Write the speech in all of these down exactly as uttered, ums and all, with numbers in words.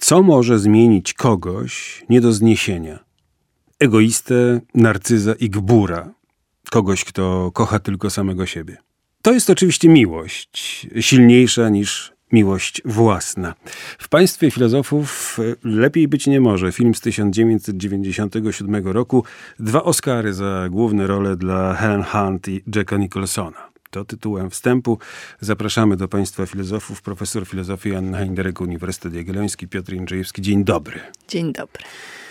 Co może zmienić kogoś nie do zniesienia? Egoistę, narcyza i gbura. Kogoś, kto kocha tylko samego siebie. To jest oczywiście miłość, silniejsza niż miłość własna. W państwie filozofów lepiej być nie może. Film z tysiąc dziewięćset dziewięćdziesiątego siódmego roku. Dwa Oscary za główne role dla Helen Hunt i Jacka Nicholsona. To tytułem wstępu. Zapraszamy do państwa filozofów. Profesor filozofii Anna Heinderek, Uniwersytet Jagielloński, Piotr Jędrzejewski. Dzień dobry. Dzień dobry.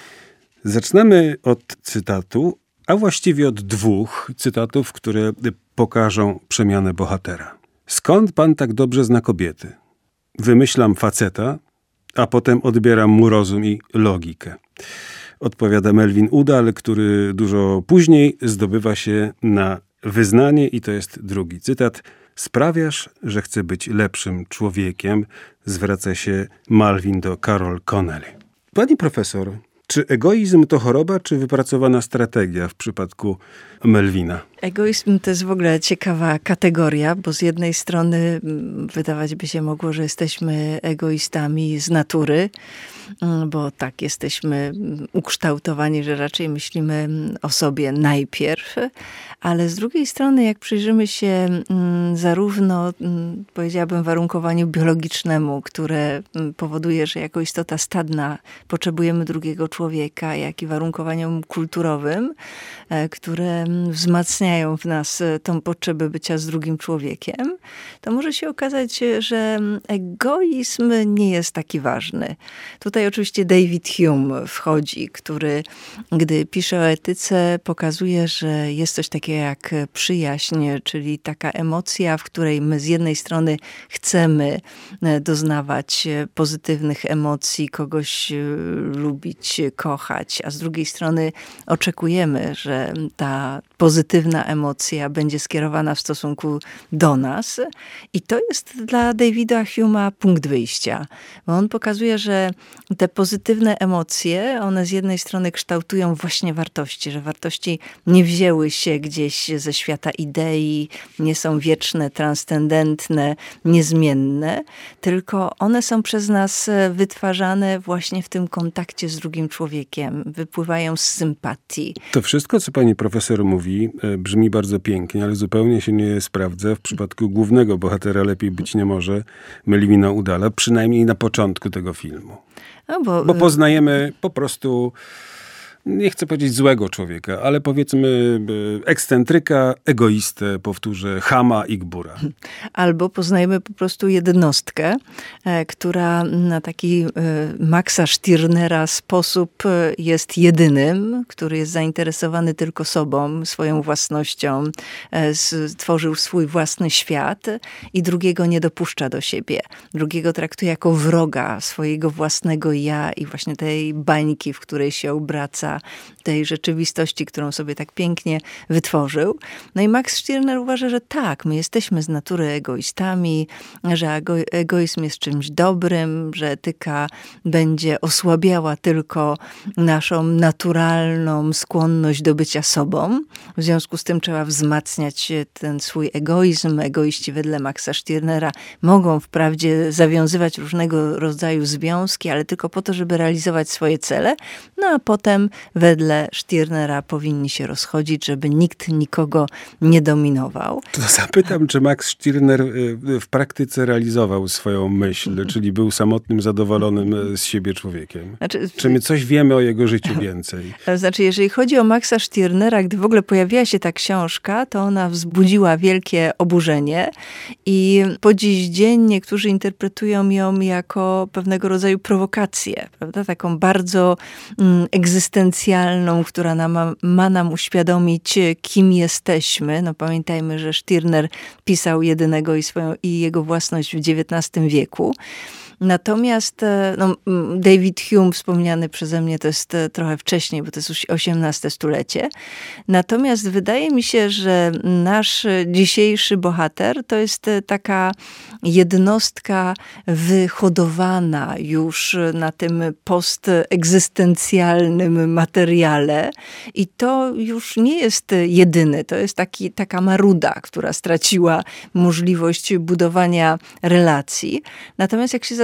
Zaczynamy od cytatu, a właściwie od dwóch cytatów, które pokażą przemianę bohatera. Skąd pan tak dobrze zna kobiety? Wymyślam faceta, a potem odbieram mu rozum i logikę. Odpowiada Melvin Udall, który dużo później zdobywa się na wyznanie, i to jest drugi cytat. Sprawiasz, że chcę być lepszym człowiekiem. Zwraca się Malvin do Carol Connelly. Pani profesor, czy egoizm to choroba, czy wypracowana strategia w przypadku Melvina? Egoizm to jest w ogóle ciekawa kategoria, bo z jednej strony wydawać by się mogło, że jesteśmy egoistami z natury, bo tak jesteśmy ukształtowani, że raczej myślimy o sobie najpierw, ale z drugiej strony jak przyjrzymy się zarówno, powiedziałabym, warunkowaniu biologicznemu, które powoduje, że jako istota stadna potrzebujemy drugiego człowieka, jak i warunkowaniom kulturowym, które wzmacniają w nas tą potrzebę bycia z drugim człowiekiem, to może się okazać, że egoizm nie jest taki ważny. Tutaj oczywiście David Hume wchodzi, który, gdy pisze o etyce, pokazuje, że jest coś takiego jak przyjaźń, czyli taka emocja, w której my z jednej strony chcemy doznawać pozytywnych emocji, kogoś lubić, kochać, a z drugiej strony oczekujemy, że ta pozytywna emocja będzie skierowana w stosunku do nas. I to jest dla Davida Hume'a punkt wyjścia. Bo on pokazuje, że te pozytywne emocje, one z jednej strony kształtują właśnie wartości, że wartości nie wzięły się gdzieś ze świata idei, nie są wieczne, transcendentne, niezmienne, tylko one są przez nas wytwarzane właśnie w tym kontakcie z drugim człowiekiem. Wypływają z sympatii. To wszystko, co pani profesor mówi, brzmi bardzo pięknie, ale zupełnie się nie sprawdza w przypadku głównego bohatera Lepiej być nie może, Melvina Udalla, przynajmniej na początku tego filmu. No bo, bo poznajemy po prostu, nie chcę powiedzieć złego człowieka, ale powiedzmy ekscentryka, egoistę, powtórzę, chama i gbura. Albo poznajemy po prostu jednostkę, która na taki Maxa Stirnera sposób jest jedynym, który jest zainteresowany tylko sobą, swoją własnością, stworzył swój własny świat i drugiego nie dopuszcza do siebie. Drugiego traktuje jako wroga swojego własnego ja i właśnie tej bańki, w której się obraca, tej rzeczywistości, którą sobie tak pięknie wytworzył. No i Max Stirner uważa, że tak, my jesteśmy z natury egoistami, że ego- egoizm jest czymś dobrym, że etyka będzie osłabiała tylko naszą naturalną skłonność do bycia sobą. W związku z tym trzeba wzmacniać ten swój egoizm. Egoiści wedle Maxa Stirnera mogą wprawdzie zawiązywać różnego rodzaju związki, ale tylko po to, żeby realizować swoje cele. No a potem wedle Stirnera powinni się rozchodzić, żeby nikt nikogo nie dominował. To zapytam, czy Max Stirner w praktyce realizował swoją myśl, czyli był samotnym, zadowolonym z siebie człowiekiem? Znaczy, czy my coś wiemy o jego życiu więcej? Znaczy, jeżeli chodzi o Maxa Stirnera, gdy w ogóle pojawiła się ta książka, to ona wzbudziła wielkie oburzenie i po dziś dzień niektórzy interpretują ją jako pewnego rodzaju prowokację, prawda? Taką bardzo mm, egzystencjalną, która nam, ma nam uświadomić, kim jesteśmy. No pamiętajmy, że Stirner pisał Jedynego i, swoją, i jego własność w dziewiętnastym wieku. Natomiast no, David Hume, wspomniany przeze mnie, to jest trochę wcześniej, bo to jest już osiemnaste stulecie. Natomiast wydaje mi się, że nasz dzisiejszy bohater to jest taka jednostka wyhodowana już na tym postegzystencjalnym materiale i to już nie jest jedyny. To jest taki, taka maruda, która straciła możliwość budowania relacji. Natomiast jak się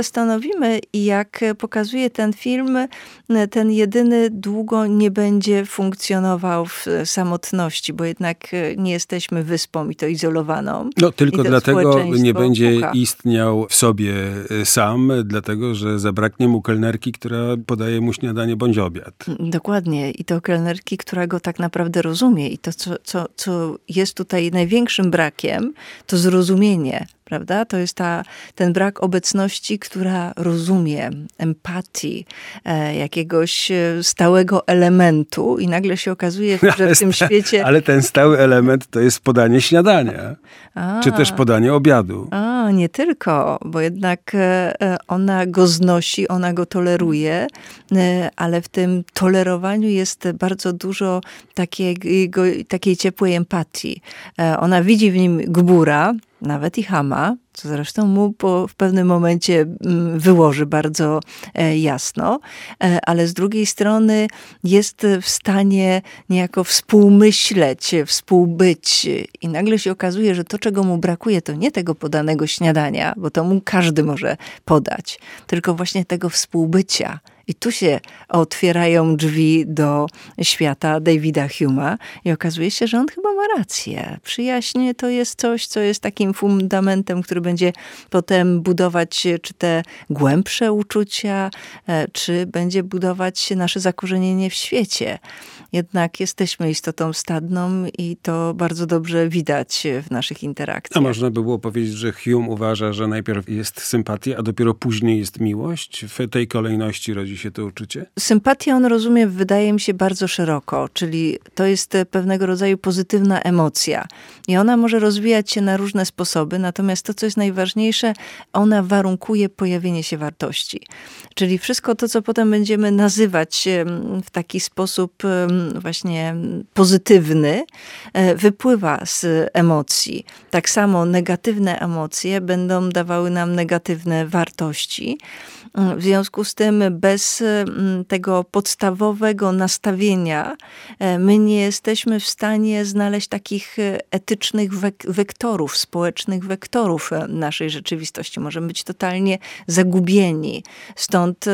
zastanowimy i jak pokazuje ten film, ten jedyny długo nie będzie funkcjonował w samotności, bo jednak nie jesteśmy wyspą i to izolowaną. No tylko dlatego nie będzie puka. istniał w sobie sam, dlatego że zabraknie mu kelnerki, która podaje mu śniadanie bądź obiad. Dokładnie. I to kelnerki, która go tak naprawdę rozumie. I to, co, co, co jest tutaj największym brakiem, to zrozumienie. Prawda? To jest ta, ten brak obecności, która rozumie, empatii, e, jakiegoś stałego elementu i nagle się okazuje, że w tym świecie... Ale ten stały element to jest podanie śniadania, A, czy też podanie obiadu. A, nie tylko, bo jednak e, ona go znosi, ona go toleruje, e, ale w tym tolerowaniu jest bardzo dużo takiego, takiej ciepłej empatii. E, ona widzi w nim gbura, nawet i chama, co zresztą mu po, w pewnym momencie wyłoży bardzo e, jasno, e, ale z drugiej strony jest w stanie niejako współmyśleć, współbyć i nagle się okazuje, że to, czego mu brakuje, to nie tego podanego śniadania, bo to mu każdy może podać, tylko właśnie tego współbycia. I tu się otwierają drzwi do świata Davida Hume'a i okazuje się, że on chyba ma rację. Przyjaźń to jest coś, co jest takim fundamentem, który będzie potem budować czy te głębsze uczucia, czy będzie budować nasze zakorzenienie w świecie. Jednak jesteśmy istotą stadną i to bardzo dobrze widać w naszych interakcjach. A można by było powiedzieć, że Hume uważa, że najpierw jest sympatia, a dopiero później jest miłość? W tej kolejności rodzi się to uczucie? Sympatię on rozumie, wydaje mi się, bardzo szeroko, czyli to jest pewnego rodzaju pozytywna emocja. I ona może rozwijać się na różne sposoby, natomiast to, co jest najważniejsze, ona warunkuje pojawienie się wartości. Czyli wszystko to, co potem będziemy nazywać w taki sposób właśnie pozytywny, wypływa z emocji. Tak samo negatywne emocje będą dawały nam negatywne wartości. W związku z tym bez tego podstawowego nastawienia my nie jesteśmy w stanie znaleźć takich etycznych wek- wektorów, społecznych wektorów naszej rzeczywistości. Możemy być totalnie zagubieni. Stąd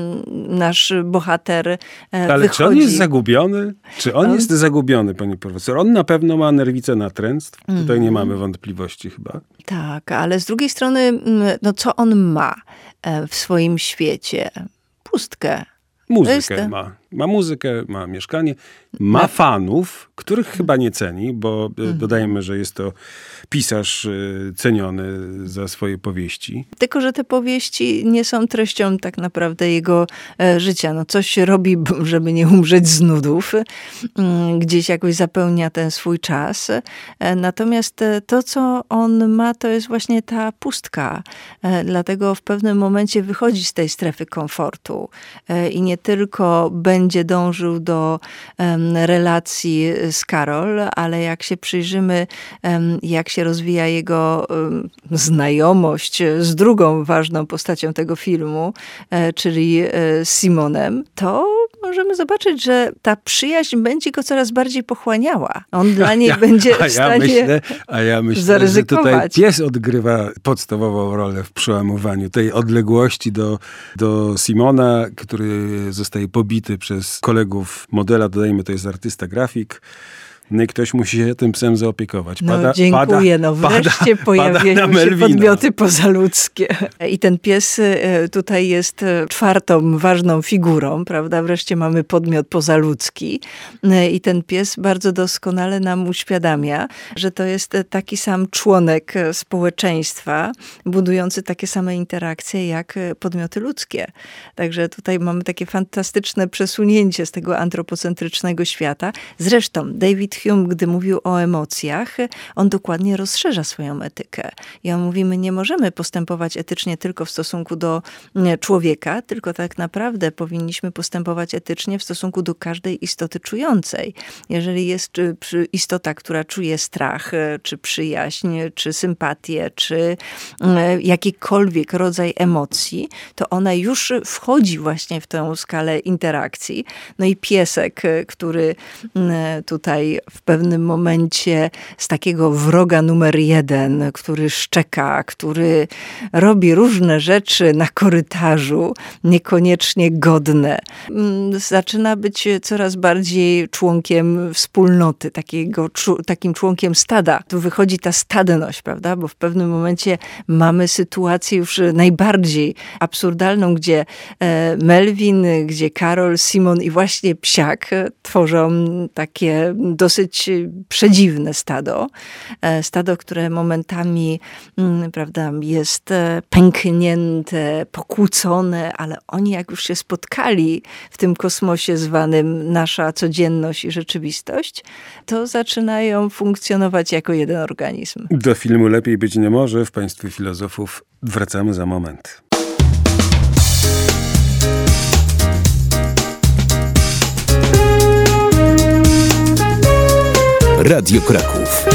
nasz bohater Ale wychodzi... czy on jest zagubiony? Czy on, on jest zagubiony, pani profesor? On na pewno ma nerwicę natręctw. Mm. Tutaj nie mamy wątpliwości chyba. Tak, ale z drugiej strony, no co on ma w swoim świecie? Pustkę. Muzykę jest... ma. Ma muzykę, ma mieszkanie, ma na... fanów, których chyba nie ceni, bo mhm. dodajemy, że jest to pisarz ceniony za swoje powieści. Tylko że te powieści nie są treścią tak naprawdę jego życia. No coś robi, żeby nie umrzeć z nudów. Gdzieś jakoś zapełnia ten swój czas. Natomiast to, co on ma, to jest właśnie ta pustka. Dlatego w pewnym momencie wychodzi z tej strefy komfortu. I nie tylko będzie będzie dążył do um, relacji z Karol, ale jak się przyjrzymy, um, jak się rozwija jego um, znajomość z drugą ważną postacią tego filmu, e, czyli e, Simonem, to możemy zobaczyć, że ta przyjaźń będzie go coraz bardziej pochłaniała. On dla niej ja, będzie a w stanie ja myślę, A ja myślę, zaryzykować. że tutaj pies odgrywa podstawową rolę w przełamywaniu tej odległości do, do Simona, który zostaje pobity przez kolegów modela, dodajmy, to jest artysta grafik. No i ktoś musi się tym psem zaopiekować. Pada, no dziękuję, no wreszcie pada, pojawiają pada się podmioty pozaludzkie. I ten pies tutaj jest czwartą ważną figurą, prawda? Wreszcie mamy podmiot pozaludzki. I ten pies bardzo doskonale nam uświadamia, że to jest taki sam członek społeczeństwa, budujący takie same interakcje jak podmioty ludzkie. Także tutaj mamy takie fantastyczne przesunięcie z tego antropocentrycznego świata. Zresztą David Hume, gdy mówił o emocjach, on dokładnie rozszerza swoją etykę. I on mówi, my nie możemy postępować etycznie tylko w stosunku do człowieka, tylko tak naprawdę powinniśmy postępować etycznie w stosunku do każdej istoty czującej. Jeżeli jest istota, która czuje strach, czy przyjaźń, czy sympatię, czy jakikolwiek rodzaj emocji, to ona już wchodzi właśnie w tę skalę interakcji. No i piesek, który tutaj w pewnym momencie z takiego wroga numer jeden, który szczeka, który robi różne rzeczy na korytarzu, niekoniecznie godne, zaczyna być coraz bardziej członkiem wspólnoty, takiego, takim członkiem stada. Tu wychodzi ta stadność, prawda? Bo w pewnym momencie mamy sytuację już najbardziej absurdalną, gdzie Melvin, gdzie Karol, Simon i właśnie psiak tworzą takie dosyć przedziwne stado. Stado, które momentami, prawda, jest pęknięte, pokłócone, ale oni jak już się spotkali w tym kosmosie zwanym nasza codzienność i rzeczywistość, to zaczynają funkcjonować jako jeden organizm. Do filmu Lepiej być nie może w Państwie Filozofów wracamy za moment. Radio Kraków.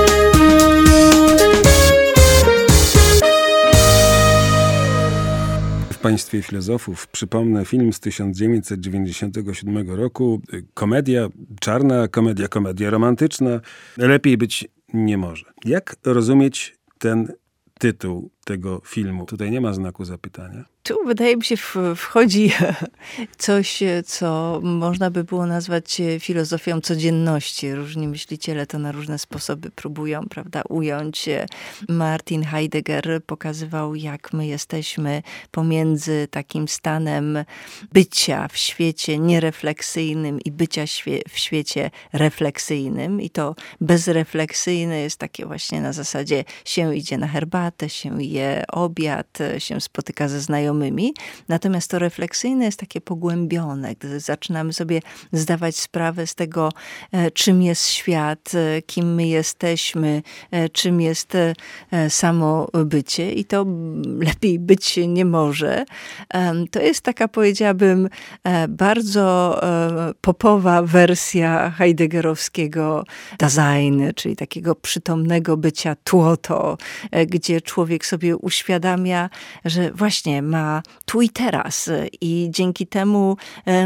W Państwie Filozofów przypomnę film z tysiąc dziewięćset dziewięćdziesiątego siódmego roku. Komedia, czarna komedia, komedia romantyczna. Lepiej być nie może. Jak rozumieć ten tytuł tego filmu? Tutaj nie ma znaku zapytania. Tu wydaje mi się wchodzi coś, co można by było nazwać filozofią codzienności. Różni myśliciele to na różne sposoby próbują, prawda, ująć. Martin Heidegger pokazywał, jak my jesteśmy pomiędzy takim stanem bycia w świecie nierefleksyjnym i bycia w świecie refleksyjnym. I to bezrefleksyjne jest takie właśnie na zasadzie się idzie na herbatę, się je obiad, się spotyka ze znajomymi. Natomiast to refleksyjne jest takie pogłębione, gdy zaczynamy sobie zdawać sprawę z tego, czym jest świat, kim my jesteśmy, czym jest samo bycie i to lepiej być nie może. To jest taka, powiedziałabym, bardzo popowa wersja heideggerowskiego Dasein, czyli takiego przytomnego bycia tłoto, gdzie człowiek sobie uświadamia, że właśnie ma tu i teraz i dzięki temu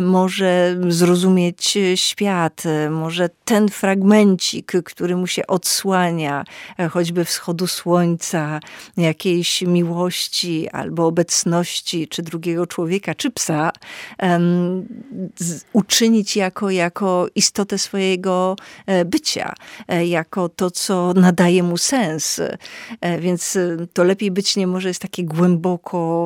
może zrozumieć świat, może ten fragmencik, który mu się odsłania, choćby wschodu słońca, jakiejś miłości albo obecności, czy drugiego człowieka, czy psa, um, uczynić jako, jako istotę swojego bycia, jako to, co nadaje mu sens. Więc to lepiej być nie może, jest takie głęboko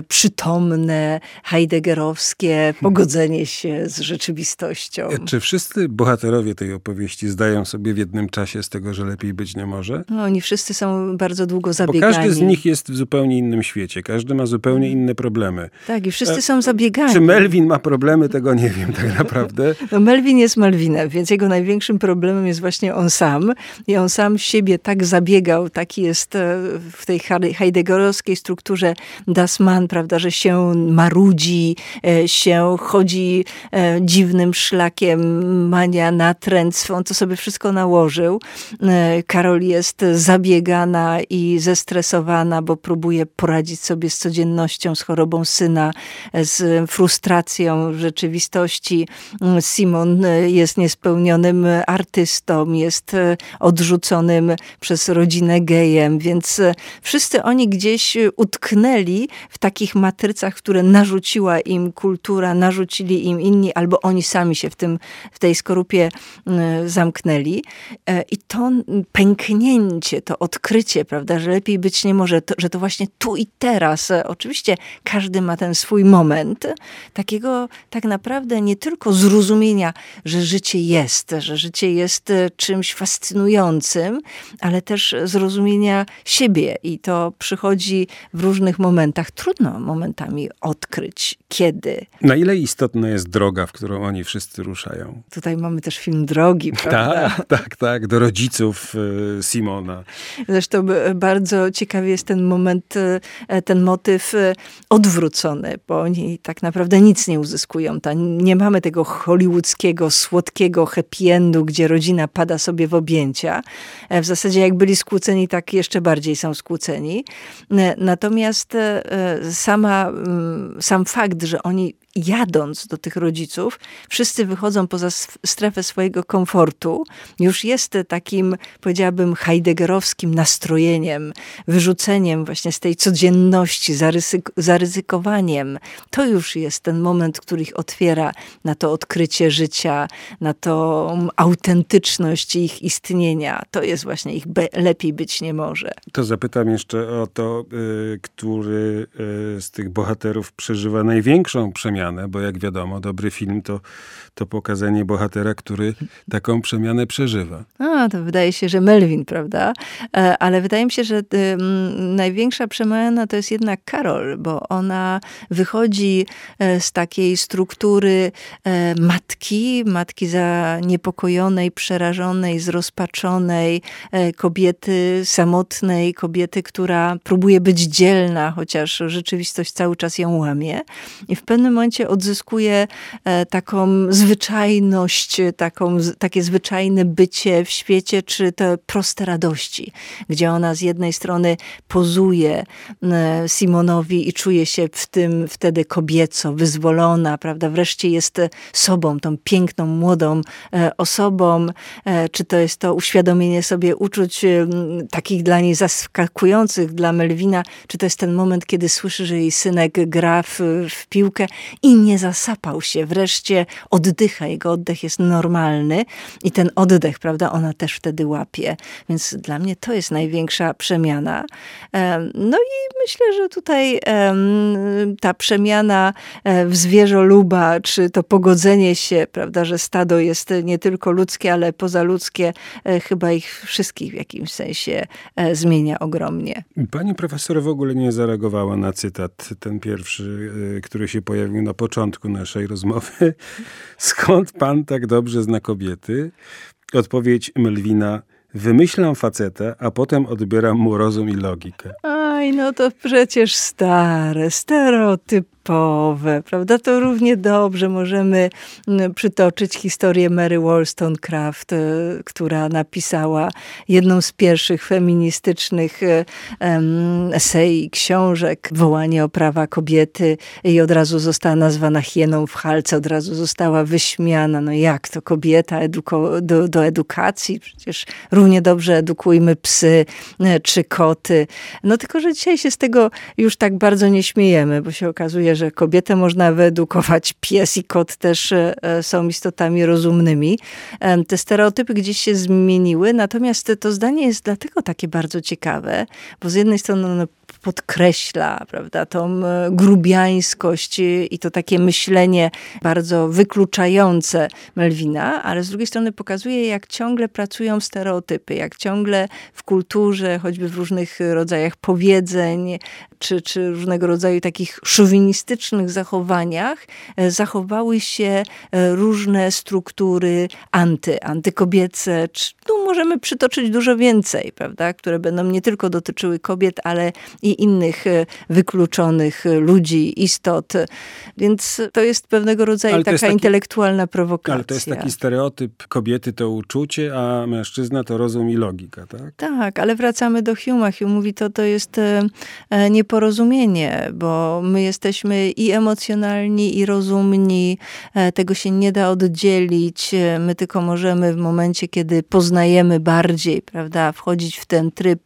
przytomne, heideggerowskie pogodzenie się z rzeczywistością. Czy wszyscy bohaterowie tej opowieści zdają sobie w jednym czasie z tego, że lepiej być nie może? No, oni wszyscy są bardzo długo zabiegani. Bo każdy z nich jest w zupełnie innym świecie. Każdy ma zupełnie inne problemy. Tak, i wszyscy są zabiegani. Czy Melvin ma problemy? Tego nie wiem tak naprawdę. No, Melvin jest Melvinem, więc jego największym problemem jest właśnie on sam. I on sam siebie tak zabiegał, taki jest w tej heideggerowskiej strukturze das Man, prawda, że się marudzi, się chodzi dziwnym szlakiem, mania, natręt, on to sobie wszystko nałożył. Karol jest zabiegana i zestresowana, bo próbuje poradzić sobie z codziennością, z chorobą syna, z frustracją rzeczywistości. Simon jest niespełnionym artystą, jest odrzuconym przez rodzinę gejem, więc wszyscy oni gdzieś utknęli w takich matrycach, które narzuciła im kultura, narzucili im inni, albo oni sami się w tym, w tej skorupie zamknęli. I to pęknięcie, to odkrycie, prawda, że lepiej być nie może, to, że to właśnie tu i teraz. Oczywiście każdy ma ten swój moment takiego tak naprawdę nie tylko zrozumienia, że życie jest, że życie jest czymś fascynującym, ale też zrozumienia siebie i to przychodzi w różnych momentach. Trudno momentami odkryć, kiedy. Na ile istotna jest droga, w którą oni wszyscy ruszają? Tutaj mamy też film Drogi, prawda? Tak, tak, tak. Do rodziców y, Simona. Zresztą bardzo ciekawy jest ten moment, ten motyw odwrócony, bo oni tak naprawdę nic nie uzyskują. Nie mamy tego hollywoodzkiego, słodkiego happy endu, gdzie rodzina pada sobie w objęcia. W zasadzie jak byli skłóceni, tak jeszcze bardziej są skłóceni. Natomiast sama, sam fakt, że oni jadąc do tych rodziców, wszyscy wychodzą poza strefę swojego komfortu, już jest takim, powiedziałabym, heideggerowskim nastrojeniem, wyrzuceniem właśnie z tej codzienności, zaryzyk- zaryzykowaniem. To już jest ten moment, który ich otwiera na to odkrycie życia, na tą autentyczność ich istnienia. To jest właśnie ich be- lepiej być nie może. To zapytam jeszcze o to, y, który y, z tych bohaterów przeżywa największą przemianę, bo jak wiadomo, dobry film to, to pokazanie bohatera, który taką przemianę przeżywa. A, to wydaje się, że Melvin, prawda? E, ale wydaje mi się, że y, m, największa przemiana to jest jednak Carol, bo ona wychodzi e, z takiej struktury e, matki, matki zaniepokojonej, przerażonej, zrozpaczonej, e, kobiety samotnej, kobiety, która próbuje być dzielna, chociaż rzeczywistość cały czas ją łamie. I w pewnym momencie odzyskuje e, taką zwyczajność, taką, takie zwyczajne bycie w świecie, czy te proste radości, gdzie ona z jednej strony pozuje e, Simonowi i czuje się w tym wtedy kobieco, wyzwolona, prawda? Wreszcie jest sobą, tą piękną, młodą e, osobą, e, czy to jest to uświadomienie sobie uczuć e, takich dla niej zaskakujących, dla Melvina, czy to jest ten moment, kiedy słyszy, że jej synek gra w, w piłkę i nie zasapał się. Wreszcie oddycha. Jego oddech jest normalny i ten oddech, prawda, ona też wtedy łapie. Więc dla mnie to jest największa przemiana. No i myślę, że tutaj ta przemiana w zwierzoluba, czy to pogodzenie się, prawda, że stado jest nie tylko ludzkie, ale pozaludzkie, chyba ich wszystkich w jakimś sensie zmienia ogromnie. Pani profesor w ogóle nie zareagowała na cytat, ten pierwszy, który się pojawił na początku naszej rozmowy. Skąd pan tak dobrze zna kobiety? Odpowiedź Melvina: wymyślam faceta, a potem odbieram mu rozum i logikę. Aj, no to przecież stare, stereotypowe, prawda? To równie dobrze możemy przytoczyć historię Mary Wollstonecraft, która napisała jedną z pierwszych feministycznych um, esej, książek, Wołanie o prawa kobiety, i od razu została nazwana hieną w chalce, od razu została wyśmiana. No jak to kobieta eduko- do, do edukacji? Przecież równie dobrze edukujmy psy czy koty. No tylko, że dzisiaj się z tego już tak bardzo nie śmiejemy, bo się okazuje, że kobietę można wyedukować, pies i kot też są istotami rozumnymi. Te stereotypy gdzieś się zmieniły, natomiast to zdanie jest dlatego takie bardzo ciekawe, bo z jednej strony ono podkreśla, prawda, tą grubiańskość i to takie myślenie bardzo wykluczające Melvina, ale z drugiej strony pokazuje, jak ciągle pracują stereotypy, jak ciągle w kulturze, choćby w różnych rodzajach powiedzeń, czy, czy różnego rodzaju takich szowinistycznych zachowaniach zachowały się różne struktury anty, antykobiece. Czy, no, możemy przytoczyć dużo więcej, prawda, które będą nie tylko dotyczyły kobiet, ale i innych wykluczonych ludzi, istot. Więc to jest pewnego rodzaju taka taki, intelektualna prowokacja. Ale to jest taki stereotyp: kobiety to uczucie, a mężczyzna to rozum i logika, tak? Tak, ale wracamy do Hume'a. Hume mówi, to to jest e, nieporozumienie, bo my jesteśmy i emocjonalni, i rozumni. E, tego się nie da oddzielić. E, my tylko możemy w momencie, kiedy poznajemy bardziej, prawda, wchodzić w ten tryb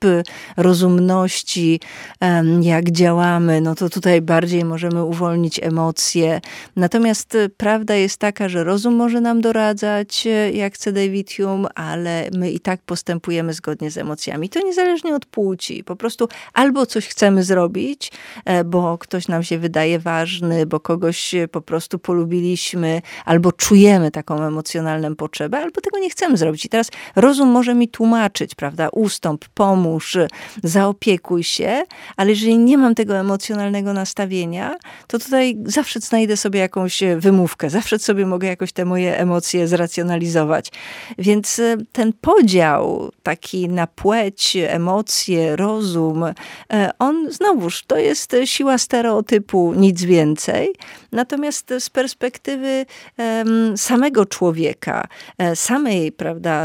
rozumności, e, jak działamy, no to tutaj bardziej możemy uwolnić emocje. Natomiast prawda jest taka, że rozum może nam doradzać, jak chce David Hume, ale my i tak postępujemy zgodnie z emocjami. To niezależnie od płci. Po prostu albo coś chcemy zrobić, bo ktoś nam się wydaje ważny, bo kogoś po prostu polubiliśmy, albo czujemy taką emocjonalną potrzebę, albo tego nie chcemy zrobić. I teraz rozum może mi tłumaczyć, prawda, ustąp, pomóż, zaopiekuj się, ale jeżeli nie mam tego emocjonalnego nastawienia, to tutaj zawsze znajdę sobie jakąś wymówkę, zawsze sobie mogę jakoś te moje emocje zracjonalizować. Więc ten podział taki na płeć, emocje, rozum, on znowuż, to jest siła stereotypu, nic więcej. Natomiast z perspektywy um, samego człowieka, samej, prawda, też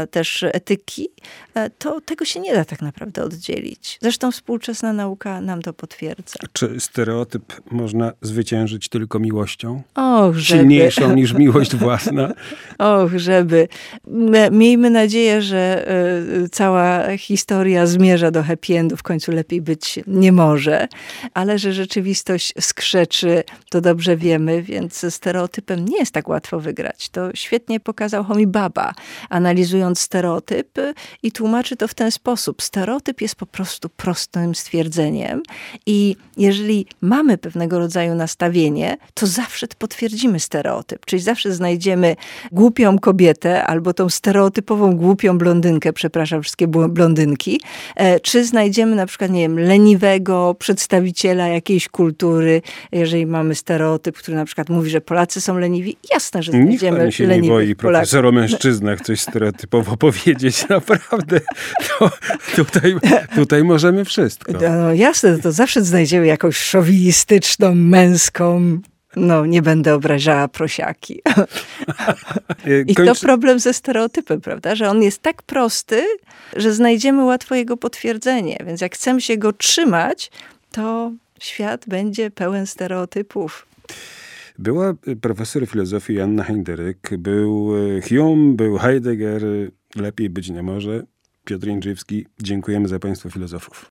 etyki, to tego się nie da tak naprawdę oddzielić. Zresztą współczesna nauka nam to potwierdza. Czy stereotyp można zwyciężyć tylko miłością? Och, żeby. Silniejszą niż miłość własna? Och, żeby. Miejmy nadzieję, że cała historia zmierza do happy endu, w końcu lepiej być nie może, ale że rzeczywistość skrzeczy, to dobrze wiemy, więc ze stereotypem nie jest tak łatwo wygrać. To świetnie pokazał Homi Bhabha, analizując stereotyp i tłumaczy to w ten sposób. Stereotyp jest po prostu prostym stwierdzeniem i jeżeli mamy pewnego rodzaju nastawienie, to zawsze potwierdzimy stereotyp. Czyli zawsze znajdziemy głupią kobietę albo tą stereotypową głupią blondynkę, przepraszam, wszystkie blondynki, czy znajdziemy na przykład, nie wiem, leniwego przedstawiciela jakiejś kultury, jeżeli mamy stereotyp, który na przykład mówi, że Polacy są leniwi, jasne, że znajdziemy Nikt się nie boi, profesor, o mężczyznach coś stereotypowo powiedzieć. Naprawdę, to, tutaj, tutaj możemy wszystko. No jasne, to zawsze znajdziemy jakąś szowinistyczną, męską. No, nie będę obrażała prosiaki. I to problem ze stereotypem, prawda? Że on jest tak prosty, że znajdziemy łatwo jego potwierdzenie. Więc jak chcemy się go trzymać, to świat będzie pełen stereotypów. Była profesor filozofii Joanna Heinderek, był Hume, był Heidegger, lepiej być nie może. Piotr Jędrzejewski, dziękujemy za państwo filozofów.